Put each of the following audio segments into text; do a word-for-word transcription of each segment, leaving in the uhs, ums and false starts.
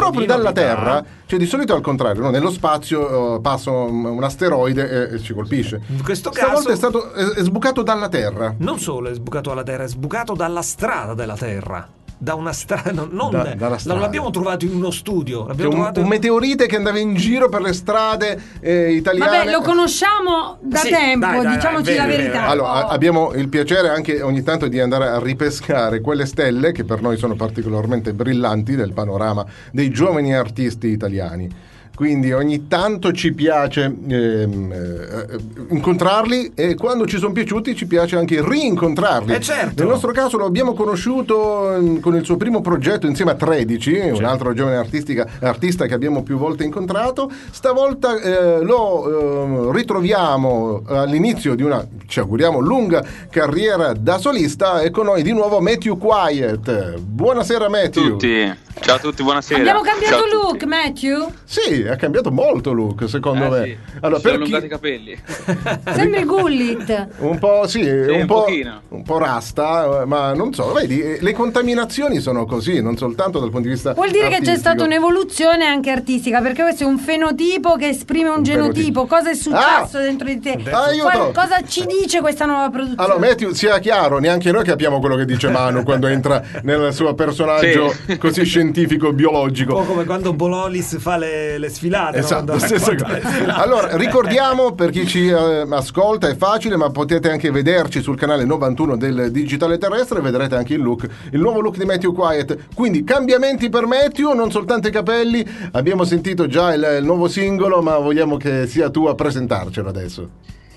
proprio dalla Terra, cioè di solito è al contrario, no? Nello spazio uh, passa un, un asteroide e, e ci colpisce. In questo Stavolta caso è stato è, è sbucato dalla Terra. non solo è sbucato dalla Terra, è sbucato dalla strada della Terra. Da una strada, non, Da- dalla strada. non l'abbiamo trovato in uno studio, C'è l'abbiamo un, trovato un meteorite che andava in giro per le strade eh, italiane. Vabbè, lo conosciamo da Sì, tempo, dai, dai, diciamoci dai, è la vero, è verità. vero. Allora, Oh. a- abbiamo il piacere anche ogni tanto di andare a ripescare quelle stelle che per noi sono particolarmente brillanti del panorama dei giovani artisti italiani. Quindi ogni tanto ci piace ehm, eh, incontrarli e quando ci sono piaciuti ci piace anche rincontrarli. Eh, certo. Nel nostro caso lo abbiamo conosciuto eh, con il suo primo progetto insieme a tredici, un altro giovane artistica, artista che abbiamo più volte incontrato. Stavolta eh, lo eh, ritroviamo all'inizio di una, ci auguriamo, lunga carriera da solista. E con noi di nuovo Matthew Quiet. Buonasera Matthew. Tutti. Ciao a tutti, buonasera. Abbiamo cambiato Ciao a look, tutti. Matthew? Sì, ha cambiato molto look, secondo Eh, me. sì. Allora, Mi sono per allungati chi... i capelli. Sembri Gullit. Un po' sì, un, un po', pochino. un po' rasta, eh, ma non so, vedi, eh, le contaminazioni sono così, non soltanto dal punto di vista Vuol dire che c'è artistico. stata un'evoluzione anche artistica, perché questo è un fenotipo che esprime un, Un genotipo. fenotipo. Cosa è successo Ah! dentro di te? Aiuto! Qual- cosa ci dice questa nuova produzione? Allora, Matthew, sia chiaro, neanche noi capiamo quello che dice Manu quando entra nel suo personaggio Sì. così scientifico un po' biologico. come quando Bololis fa le, le sfilate, no? Esatto, Quando stessa racconta le cosa. sfilate. Allora, ricordiamo per chi ci eh, ascolta, è facile, ma potete anche vederci sul canale novantuno del Digitale Terrestre, vedrete anche il look, il nuovo look di Matthew Quiet. Quindi cambiamenti per Matthew, non soltanto i capelli. Abbiamo sentito già il, il nuovo singolo, ma vogliamo che sia tu a presentarcelo adesso.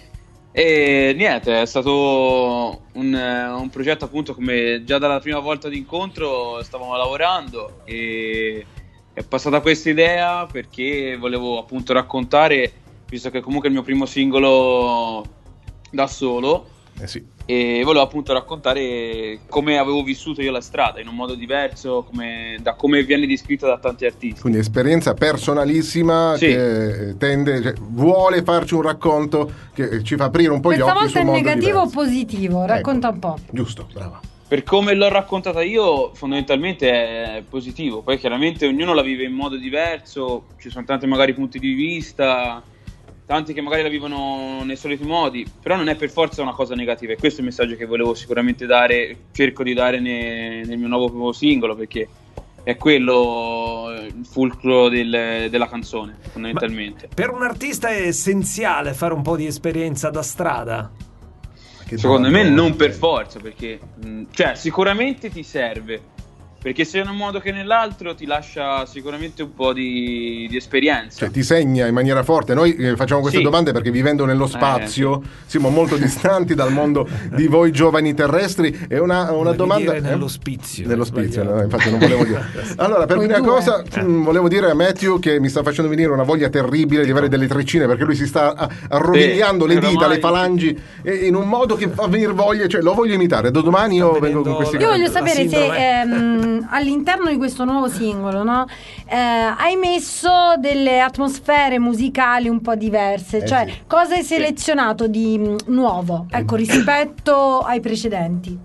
E niente, è stato un, eh, un progetto appunto come già dalla prima volta di incontro stavamo lavorando e è passata questa idea perché volevo appunto raccontare, visto che comunque è il mio primo singolo da solo, Eh sì. e volevo appunto raccontare come avevo vissuto io la strada in un modo diverso, come, da come viene descritta da tanti artisti. Quindi esperienza personalissima Sì. che tende, cioè, vuole farci un racconto che ci fa aprire un po' gli Questa occhi volta sul è mondo negativo o diverso. positivo? Racconta Ecco. un po'. Giusto, brava. Per come l'ho raccontata io, fondamentalmente è positivo. Poi chiaramente ognuno la vive in modo diverso, ci sono tanti magari punti di vista, tanti che magari la vivono nei soliti modi, però non è per forza una cosa negativa. E questo è il messaggio che volevo sicuramente dare, cerco di dare ne, nel mio nuovo, nuovo singolo, perché è quello il fulcro del, della canzone, fondamentalmente. Per un artista è essenziale fare un po' di esperienza da strada. Che Secondo me domanda. non per forza, perché mh, cioè sicuramente ti serve, perché sia in un modo che nell'altro ti lascia sicuramente un po' di, di esperienza. Cioè ti segna in maniera forte. Noi eh, facciamo queste Sì. domande perché vivendo nello spazio Eh, siamo molto distanti dal mondo di voi giovani terrestri. È una, una Volevi domanda dire eh? nell'ospizio. Nello spizio, no, infatti non volevo dire. Allora, per Voi prima due. cosa mh, volevo dire a Matthew che mi sta facendo venire una voglia terribile di avere delle treccine, perché lui si sta a- arrovigliando Sì, le dita, ormai- le falangi e in un modo che fa venire voglia, cioè lo voglio imitare. Da domani io Sta vengo con venendo questi la- Io voglio La sapere se sindrome. ehm, all'interno di questo nuovo singolo, no, eh, hai messo delle atmosfere musicali un po' diverse, Eh cioè sì. cosa hai selezionato di mh, nuovo, ecco, rispetto ai precedenti?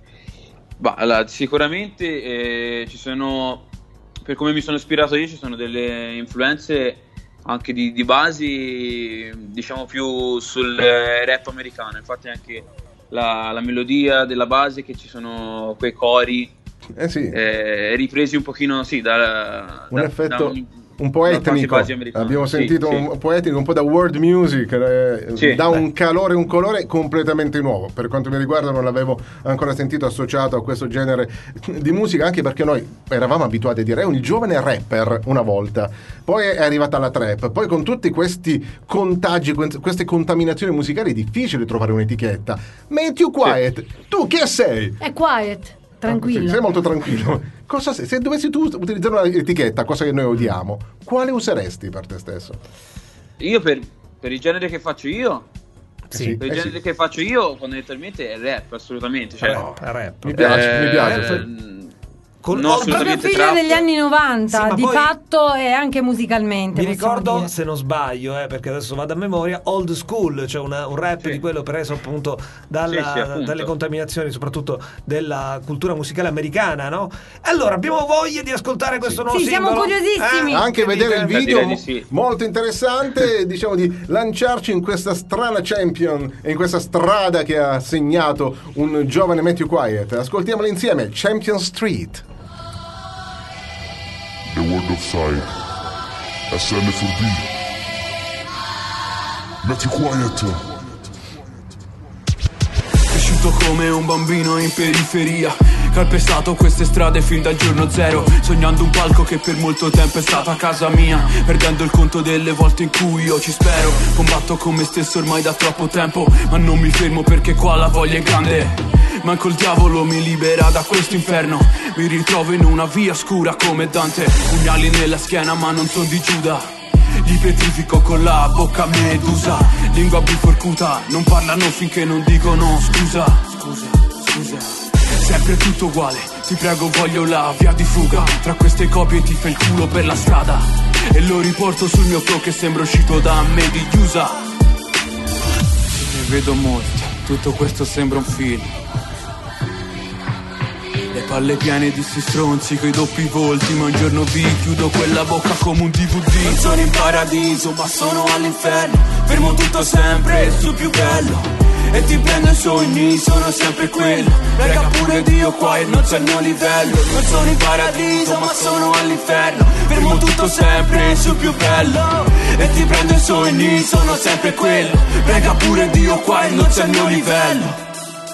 Bah, allora, sicuramente eh, ci sono, per come mi sono ispirato io, ci sono delle influenze anche di, di basi, diciamo più sul eh, rap americano. Infatti anche la, la melodia della base, che ci sono quei cori Eh sì. eh, ripresi un pochino, sì, da, un da- effetto da un, un po' da tanti etnico. basi americani. Abbiamo Sì, sentito sì. un po' etnico, un po' da world music, eh, Sì. da un calore, un colore completamente nuovo. Per quanto mi riguarda non l'avevo ancora sentito associato a questo genere di musica, anche perché noi eravamo abituati a dire è un giovane rapper una volta, poi è arrivata la trap, poi con tutti questi contagi, queste contaminazioni musicali è difficile trovare un'etichetta. Matthew Quiet, tu che sei? È quiet, tranquillo. Sì, sei molto tranquillo. Cosa sei? Se dovessi tu utilizzare un'etichetta, cosa che noi odiamo, quale useresti per te stesso? Io per, per il genere che faccio io, Sì. per il Eh genere sì. che faccio io, fondamentalmente è rap, assolutamente. Cioè, Rap, rap. Mi piace, Eh, mi piace. eh, sì. Con No, Old- È proprio assolutamente figlio trap. degli anni novanta, Sì, ma di poi- fatto e anche musicalmente. Mi possiamo ricordo, dire. se non sbaglio, eh, perché adesso vado a memoria, Old School, cioè una- un rap Sì. di quello preso appunto dalla- Sì, sì, appunto. dalle contaminazioni, soprattutto della cultura musicale americana, no? Allora, abbiamo voglia di ascoltare questo nuovo Sì, siamo singolo? curiosissimi. Eh? Anche Che vedere il dite? video direi di sì. molto interessante, diciamo di lanciarci in questa strana champion e in questa strada che ha segnato un giovane Matthew Quiet. Ascoltiamolo insieme, Champion Street. The World of Sight, S N four B, Matthew Quiet. Cresciuto come un bambino in periferia, calpestato queste strade fin dal giorno zero, sognando un palco che per molto tempo è stata casa mia, perdendo il conto delle volte in cui io ci spero. Combatto con me stesso ormai da troppo tempo, ma non mi fermo perché qua la voglia è grande. Manco il diavolo mi libera da questo inferno, mi ritrovo in una via scura come Dante, pugnali nella schiena ma non son di Giuda. Li petrifico con la bocca medusa, lingua biforcuta, non parlano finché non dicono scusa, scusa, scusa. Sempre tutto uguale, ti prego voglio la via di fuga, tra queste copie ti fai il culo per la strada, e lo riporto sul mio flow che sembra uscito da me di chiusa. Ne vedo molti, tutto questo sembra un film. Le palle piene di sti stronzi coi doppi volti, ma un giorno vi chiudo quella bocca come un D V D. Non sono in paradiso ma sono all'inferno, fermo tutto sempre sul più bello, e ti prendo i sogni, sono sempre quello. Prega pure Dio qua e non c'è il mio livello. Non sono in paradiso ma sono all'inferno, fermo tutto sempre sul più bello, e ti prendo i sogni, sono sempre quello. Prega pure Dio qua e non c'è il mio livello.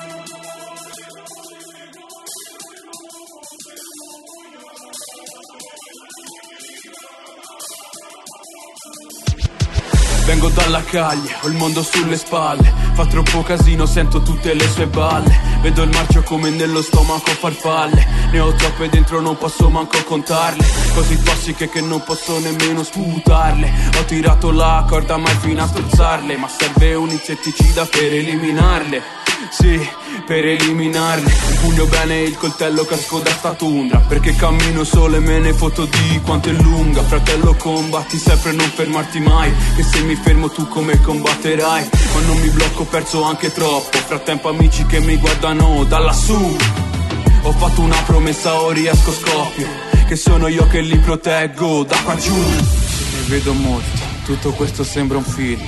Vengo dalla calle, ho il mondo sulle spalle, fa troppo casino, sento tutte le sue balle, vedo il marcio come nello stomaco farfalle, ne ho troppe dentro, non posso manco contarle, così tossiche che non posso nemmeno sputarle. Ho tirato la corda mai fino a strozzarle, ma serve un insetticida per eliminarle. Sì, per eliminarli. Pugno bene il coltello, casco da sta tundra, perché cammino solo e me ne foto di quanto è lunga. Fratello, combatti sempre, non fermarti mai, che se mi fermo tu come combatterai. Ma non mi blocco, perso anche troppo. Frattempo amici che mi guardano da lassù. Ho fatto una promessa, o riesco scoppio, che sono io che li proteggo da qua giù. Ne vedo molti, tutto questo sembra un film.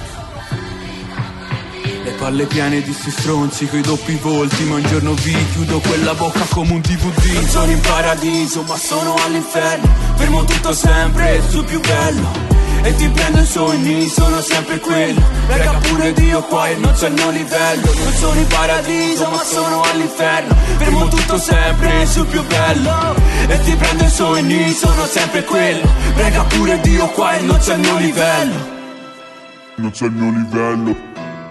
Le palle piene di sti stronzi coi doppi volti, ma un giorno vi chiudo quella bocca come un D V D. Non sono in paradiso ma sono all'inferno, fermo tutto sempre sul più bello, e ti prendo i sogni, sono sempre quello. Prega pure Dio qua e non c'è il mio livello. Non sono in paradiso ma sono all'inferno, fermo tutto sempre sul più bello, e ti prendo i sogni, sono sempre quello. Prega pure Dio qua e non c'è il mio livello. Non c'è il mio livello.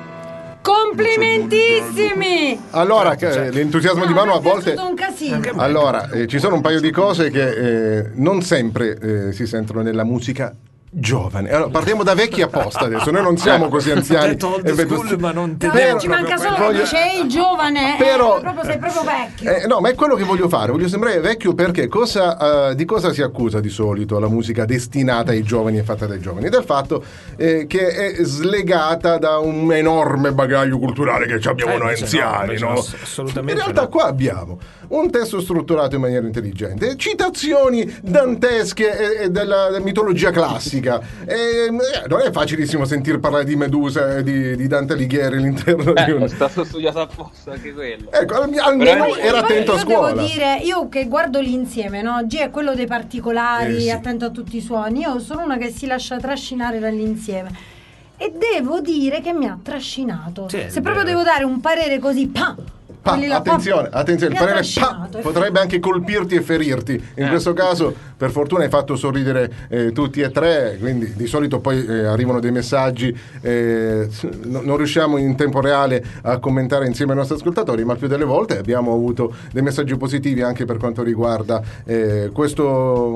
Complimentissimi! Allora, che- l'entusiasmo di Manu a mi è volte... piaciuto un casino. Allora, eh, ci sono un paio di cose che eh, non sempre eh, si sentono nella musica giovane. Allora, partiamo da vecchi apposta adesso, noi non siamo così Ho anziani. detto old e vedo- school, ma non No, Però- ci manca solo che voglio- dice ehi giovane, Però- eh, proprio, sei proprio vecchio. Eh, no, ma è quello che voglio fare, voglio sembrare vecchio perché cosa, eh, di cosa si accusa di solito la musica destinata ai giovani e fatta dai giovani? Del fatto eh, che è slegata da un enorme bagaglio culturale che abbiamo Eh, noi invece no, anziani, invece no? no, ass- assolutamente In realtà no. qua abbiamo un testo strutturato in maniera intelligente, citazioni dantesche e, e della, della mitologia classica. E, eh, non è facilissimo sentir parlare di Medusa e di, di Dante Alighieri all'interno di Eh, un... è stato studiato apposta anche quello. Ecco, al- almeno Però- era Poi attento a io scuola. devo dire, io che guardo l'insieme, no? G è quello dei particolari, Eh, sì. attento a tutti i suoni. Io sono una che si lascia trascinare dall'insieme. E devo dire che mi ha trascinato. Sì, Se proprio beh. devo dare un parere così, pam! Pa, quelli là, attenzione, pam, attenzione, il mi ha parere pa, trascinato. potrebbe anche colpirti e ferirti. In Eh. questo caso, per fortuna, hai fatto sorridere eh, tutti e tre, quindi di solito poi eh, arrivano dei messaggi, eh, no- non riusciamo in tempo reale a commentare insieme ai nostri ascoltatori, ma il più delle volte abbiamo avuto dei messaggi positivi anche per quanto riguarda eh, questo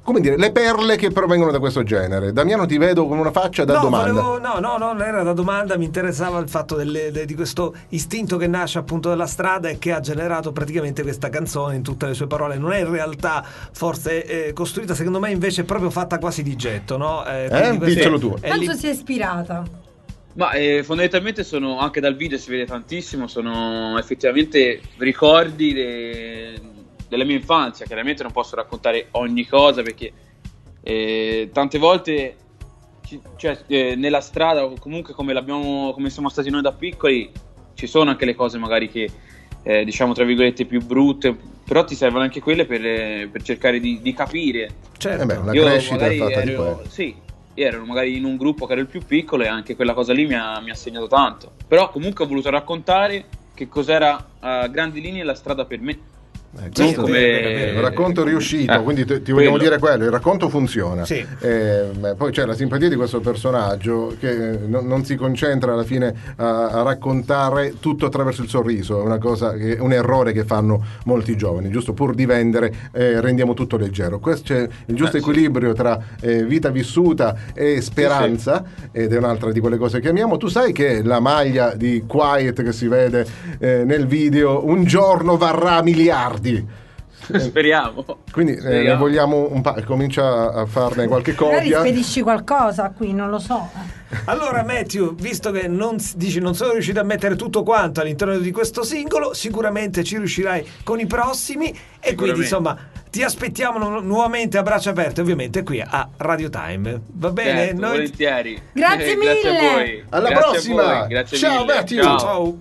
come dire, le perle che provengono da questo genere. Damiano, ti vedo con una faccia da no, domanda. volevo, no, no, non era da domanda, mi interessava il fatto delle, de, di questo istinto che nasce appunto dalla strada e che ha generato praticamente questa canzone in tutte le sue parole. Non è in realtà forse eh, costruita, secondo me invece è proprio fatta quasi di getto, no? Eh, Eh? Diccelo tu. è Penso lì- sia ispirata. Ma eh, fondamentalmente sono, anche dal video si vede tantissimo, sono effettivamente ricordi de- della mia infanzia. Chiaramente non posso raccontare ogni cosa perché eh, tante volte ci- cioè, eh, nella strada o comunque come, l'abbiamo, come siamo stati noi da piccoli ci sono anche le cose magari che eh, diciamo tra virgolette più brutte, però ti servono anche quelle per, eh, per cercare di, di capire. certo. Eh beh, la Io crescita è magari fatta di ero, quello. sì, io ero magari in un gruppo che era il più piccolo e anche quella cosa lì mi ha, mi ha segnato tanto. Però comunque ho voluto raccontare che cos'era a grandi linee la strada per me. Eh, Non questo come- è un racconto riuscito, Eh, quindi ti, ti vogliamo quello. dire quello, il racconto funziona. Sì. Eh, beh, poi c'è la simpatia di questo personaggio che eh, non, non si concentra alla fine a, a raccontare tutto attraverso il sorriso, è una cosa che, un errore che fanno molti giovani, giusto pur di vendere eh, rendiamo tutto leggero. Questo c'è il giusto Eh, sì. equilibrio tra eh, vita vissuta e speranza, ed è un'altra di quelle cose che amiamo. Tu sai che la maglia di Quiet che si vede eh, nel video un giorno varrà a miliardi. Speriamo. Quindi eh, ne Speriamo. vogliamo un pa- comincia a farne qualche Magari copia. spedisci qualcosa qui, non lo so. Allora Matthew, visto che non, s- dici non sono riuscito a mettere tutto quanto all'interno di questo singolo, sicuramente ci riuscirai con i prossimi e quindi Sicuramente. insomma ti aspettiamo nu- nuovamente a braccia aperte ovviamente qui a Radio Time, va bene? Certo, Noi- volentieri. Grazie Grazie mille. a voi. Alla Grazie a prossima. voi, grazie Ciao, mille. Matthew. Ciao. Ciao.